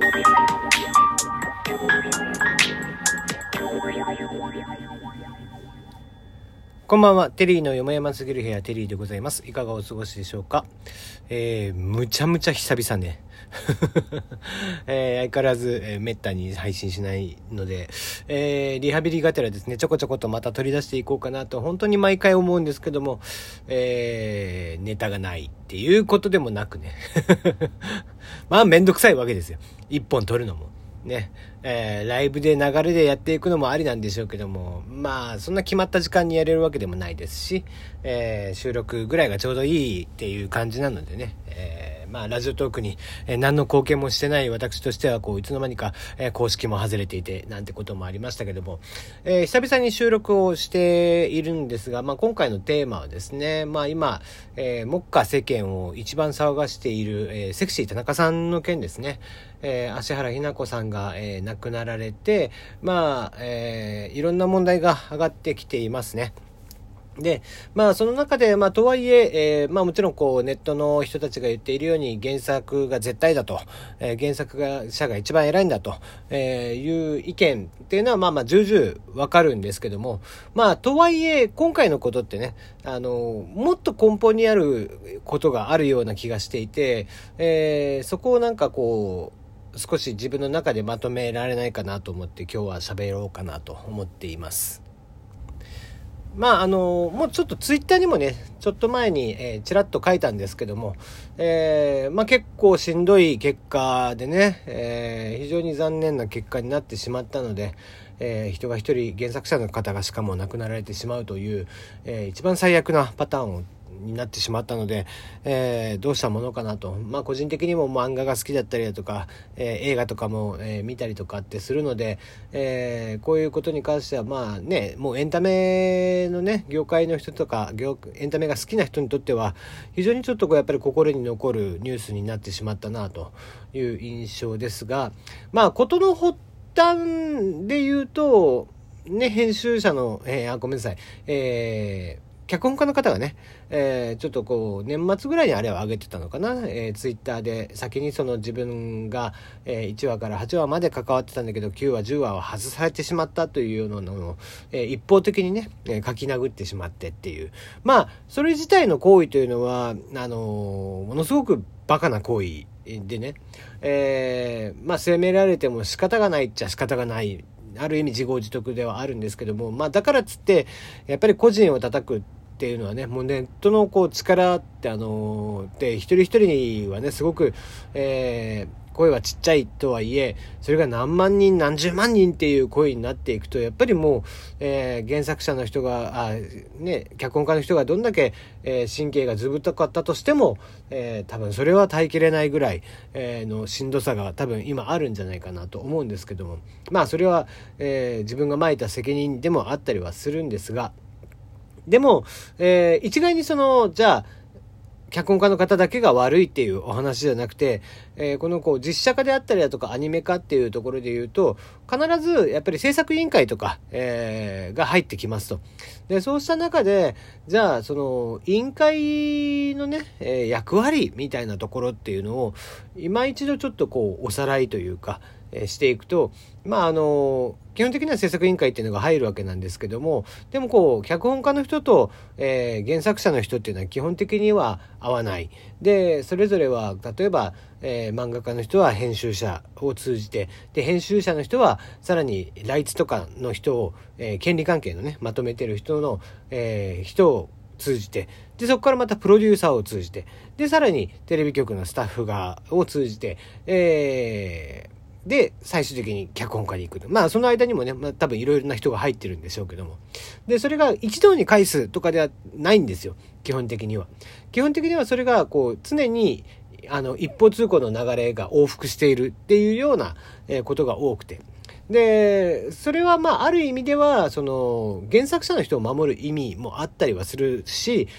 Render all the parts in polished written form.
こんばんは。テリーのよもやますぎる部屋、テリーでございます。いかがお過ごしでしょうか。むちゃむちゃ久々ね。相変わらず、めったに配信しないので、リハビリがてらですね、ちょこちょことまた取り出していこうかなと、本当に毎回思うんですけども、ネタがないっていうことでもなくね。まあ、めんどくさいわけですよ。一本取るのも。ね、ライブで流れでやっていくのもありなんでしょうけども、まあそんな決まった時間にやれるわけでもないですし、収録ぐらいがちょうどいいっていう感じなのでね、まあラジオトークに、何の貢献もしてない私としてはこういつの間にか、公式も外れていてなんてこともありましたけども、久々に収録をしているんですが、まあ今回のテーマはですね、まあ今、目下世間を一番騒がしている、セクシー田中さんの件ですね。芦原日奈子さんが、亡くなられて、まあ、いろんな問題が上がってきていますね。で、まあその中で、まあとはいえ、まあもちろんこうネットの人たちが言っているように原作が絶対だと、原作者が一番偉いんだと、いう意見っていうのはまあ重々わかるんですけども、まあとはいえ今回のことってね、もっと根本にあることがあるような気がしていて、そこをなんかこう、少し自分の中でまとめられないかなと思って今日は喋ろうかなと思っています。まあもうちょっとツイッターにもねちょっと前に、ちらっと書いたんですけども、まあ結構しんどい結果でね、非常に残念な結果になってしまったので、人が一人原作者の方がしかも亡くなられてしまうという、一番最悪なパターンになってしまったので、どうしたものかなと。まあ個人的にも漫画が好きだったりだとか、映画とかも、見たりとかってするので、こういうことに関してはまあね、もうエンタメのね業界の人とかエンタメが好きな人にとっては非常にちょっとこうやっぱり心に残るニュースになってしまったなという印象ですが、まあ事の発端で言うとね、編集者の、ごめんなさい、脚本家の方がね、ちょっとこう年末ぐらいにあれを上げてたのかな、ツイッターで先にその自分が、1話から8話まで関わってたんだけど9話10話は外されてしまったというようなのを、一方的にね、書き殴ってしまってっていう、まあそれ自体の行為というのはものすごくバカな行為でね、まあ責められても仕方がないっちゃ仕方がない、ある意味自業自得ではあるんですけども、まあだからっつってやっぱり個人を叩くっていうのはね、もうネットのこう力ってで一人一人はねすごく、声はちっちゃいとはいえそれが何万人何十万人っていう声になっていくとやっぱりもう、原作者の人が脚本家の人がどんだけ、神経がずぶとかったとしても、多分それは耐えきれないぐらい、のしんどさが多分今あるんじゃないかなと思うんですけども、まあそれは、自分がまいた責任でもあったりはするんですが、でも、一概にじゃあ脚本家の方だけが悪いっていうお話じゃなくて、この実写化であったりだとかアニメ化っていうところで言うと必ずやっぱり制作委員会とか、が入ってきますと。でそうした中でじゃあその委員会のね、役割みたいなところっていうのを今一度ちょっとおさらいというか、していくと、まあ基本的には制作委員会っていうのが入るわけなんですけども、でも脚本家の人と、原作者の人っていうのは基本的には合わない。でそれぞれは例えば、漫画家の人は編集者を通じて、で編集者の人はさらにライツとかの人を、権利関係のねまとめてる人の、人を通じて、でそこからまたプロデューサーを通じて、でさらにテレビ局のスタッフを通じて、で最終的に脚本家に行く。まあその間にもね、多分いろいろな人が入ってるんでしょうけども、でそれが一堂に会すとかではないんですよ。基本的にはそれが常に一方通行の流れが往復しているっていうようなことが多くて、でそれはまあある意味ではその原作者の人を守る意味もあったりはするし、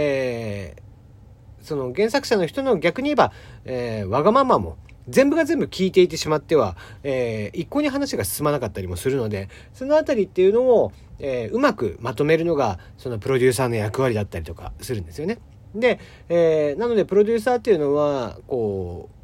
その原作者の人の逆に言えば、わがままも全部が全部聞いていてしまっては、一向に話が進まなかったりもするので、そのあたりっていうのを、うまくまとめるのがそのプロデューサーの役割だったりとかするんですよね。で、なのでプロデューサーっていうのは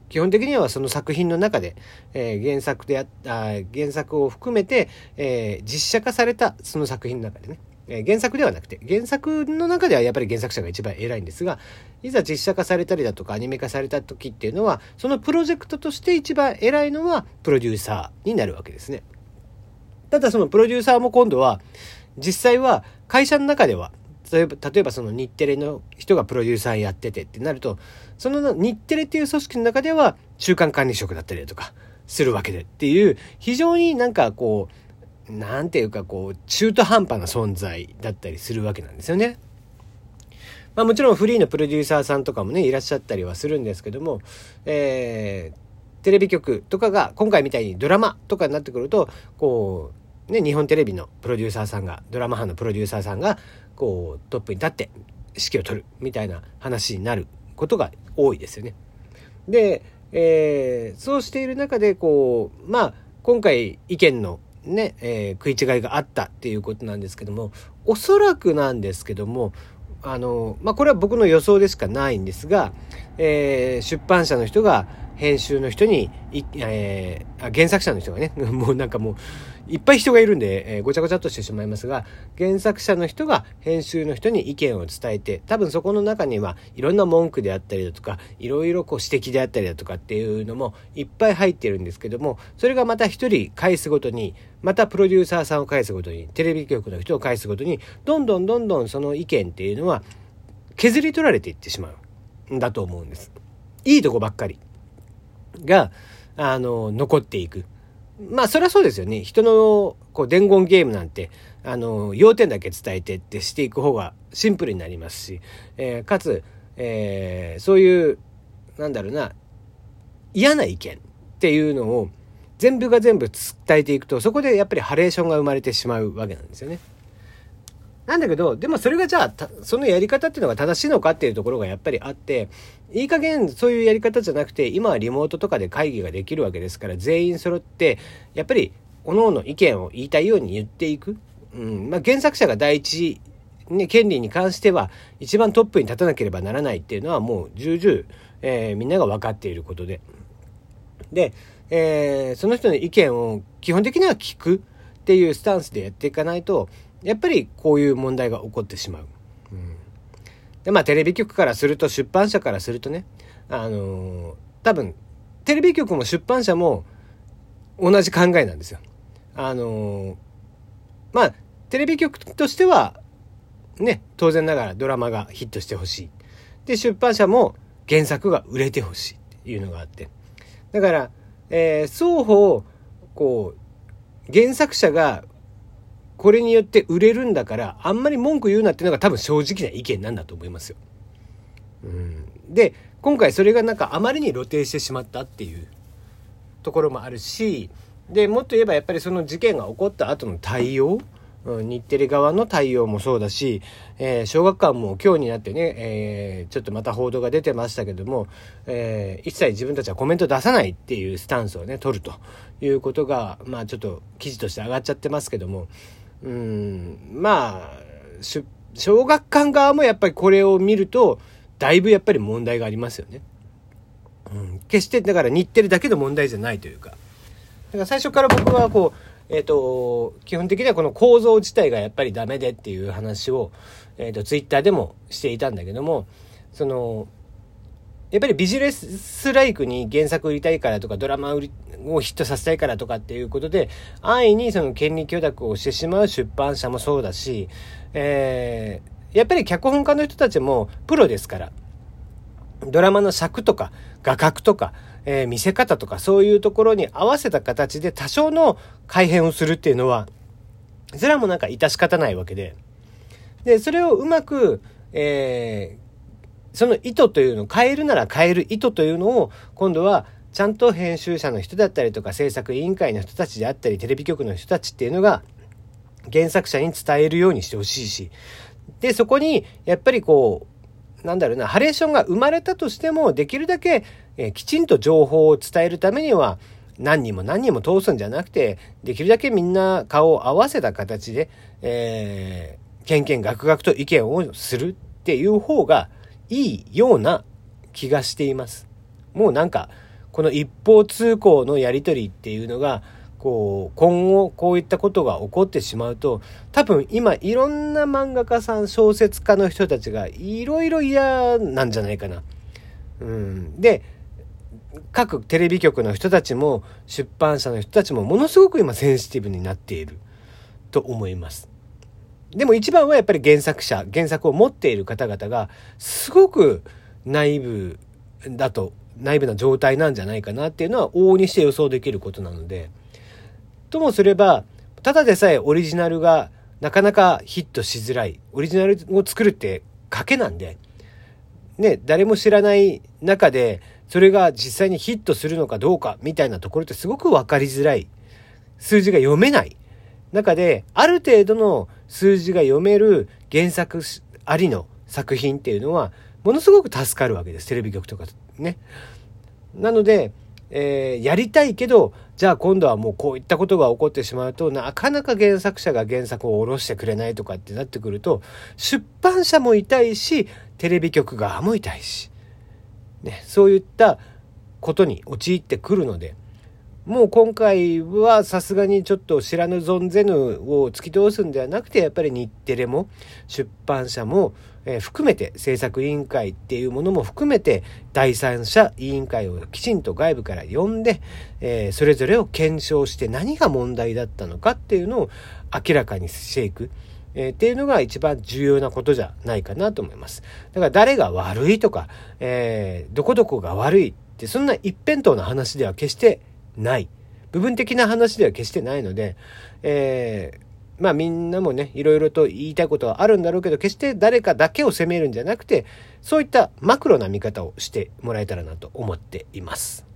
基本的にはその作品の中で、原作を含めて、実写化されたその作品の中でね、原作ではなくて、原作の中ではやっぱり原作者が一番偉いんですが、いざ実写化されたりだとかアニメ化された時っていうのは、そのプロジェクトとして一番偉いのはプロデューサーになるわけですね。ただそのプロデューサーも今度は実際は会社の中では例えばその日テレの人がプロデューサーやっててってなると、その日テレっていう組織の中では中間管理職だったりだとかするわけでっていう、非常になんかこうなんていうかこう中途半端な存在だったりするわけなんですよね。もちろんフリーのプロデューサーさんとかもねいらっしゃったりはするんですけども、テレビ局とかが今回みたいにドラマとかになってくるとこうね、日本テレビのプロデューサーさんが、ドラマ班のプロデューサーさんがこうトップに立って指揮を取るみたいな話になることが多いですよね。で、そうしている中でこう今回意見のね、食い違いがあったっていうことなんですけども、おそらくなんですけどもこれは僕の予想でしかないんですが、出版社の人が編集の人に原作者の人がねもうなんかもういっぱい人がいるんで、ごちゃごちゃっとしてしまいますが、原作者の人が編集の人に意見を伝えて、多分そこの中にはいろんな文句であったりだとかいろいろこう指摘であったりだとかっていうのもいっぱい入ってるんですけども、それがまた一人返すごとに、またプロデューサーさんを返すごとに、テレビ局の人を返すごとにどんどんその意見っていうのは削り取られていってしまうんだと思うんです。いいとこばっかりが残っていく。そりゃそうですよね。人のこう伝言ゲームなんて要点だけ伝えてってしていく方がシンプルになりますし、かつ、そういう嫌な意見っていうのを全部が全部伝えていくと、そこでやっぱりハレーションが生まれてしまうわけなんですよね。なんだけど、でもそれがじゃあそのやり方っていうのが正しいのかっていうところがやっぱりあって、いい加減そういうやり方じゃなくて、今はリモートとかで会議ができるわけですから、全員揃ってやっぱり各々意見を言いたいように言っていく、原作者が第一、権利に関しては一番トップに立たなければならないっていうのはもう重々、みんなが分かっていることで、その人の意見を基本的には聞くっていうスタンスでやっていかないと、やっぱりこういう問題が起こってしまう。でテレビ局からすると、出版社からするとね、多分テレビ局も出版社も同じ考えなんですよ。テレビ局としてはね、当然ながらドラマがヒットしてほしい。で、出版社も原作が売れてほしいっていうのがあって、だから、双方こう原作者がこれによって売れるんだからあんまり文句言うなっていうのが多分正直な意見なんだと思いますよ。で、今回それがあまりに露呈してしまったっていうところもあるし、でもっと言えばやっぱりその事件が起こった後の対応、日テレ側の対応もそうだし、小学館も今日になってね、ちょっとまた報道が出てましたけども、一切自分たちはコメント出さないっていうスタンスをね取るということがちょっと記事として上がっちゃってますけども、小学館側もやっぱりこれを見るとだいぶやっぱり問題がありますよね。決してだから日テレだけの問題じゃないというか、だから最初から僕はこう基本的にはこの構造自体がやっぱりダメでっていう話をツイッターでもしていたんだけども、やっぱりビジネスライクに原作売りたいからとかドラマをヒットさせたいからとかっていうことで安易にその権利許諾をしてしまう出版社もそうだし、やっぱり脚本家の人たちもプロですから、ドラマの尺とか画角とか、見せ方とかそういうところに合わせた形で多少の改変をするっていうのはそれはもう致し方ないわけで、それをうまく、その意図というのを変えるなら変える意図というのを今度はちゃんと編集者の人だったりとか制作委員会の人たちであったりテレビ局の人たちっていうのが原作者に伝えるようにしてほしいし、でそこにやっぱりこうハレーションが生まれたとしてもできるだけ、きちんと情報を伝えるためには何人も通すんじゃなくて、できるだけみんな顔を合わせた形で、けんけんがくがくと意見をするっていう方がいいような気がしています。もうこの一方通行のやり取りっていうのが今後こういったことが起こってしまうと、多分今いろんな漫画家さん、小説家の人たちがいろいろ嫌なんじゃないかな。で、各テレビ局の人たちも出版社の人たちもものすごく今センシティブになっていると思います。でも一番はやっぱり原作を持っている方々がすごくナイブな状態なんじゃないかなっていうのは往々にして予想できることなので、ともすればただでさえオリジナルがなかなかヒットしづらい、オリジナルを作るって賭けなんでね、誰も知らない中でそれが実際にヒットするのかどうかみたいなところってすごく分かりづらい、数字が読めない中で、ある程度の数字が読める原作ありの作品っていうのはものすごく助かるわけです、テレビ局とかね。なので、やりたいけど、じゃあ今度はもうこういったことが起こってしまうと、なかなか原作者が原作を下ろしてくれないとかってなってくると、出版社も痛いしテレビ局側も痛いし、ね、そういったことに陥ってくるので、もう今回はさすがにちょっと知らぬ存ぜぬを突き通すんではなくて、やっぱり日テレも出版社も含めて、制作委員会っていうものも含めて第三者委員会をきちんと外部から呼んで、それぞれを検証して何が問題だったのかっていうのを明らかにしていく、っていうのが一番重要なことじゃないかなと思います。だから誰が悪いとか、どこどこが悪いってそんな一辺倒な話では決してない、部分的な話では決してないので、みんなもねいろいろと言いたいことはあるんだろうけど、決して誰かだけを責めるんじゃなくて、そういったマクロな見方をしてもらえたらなと思っています。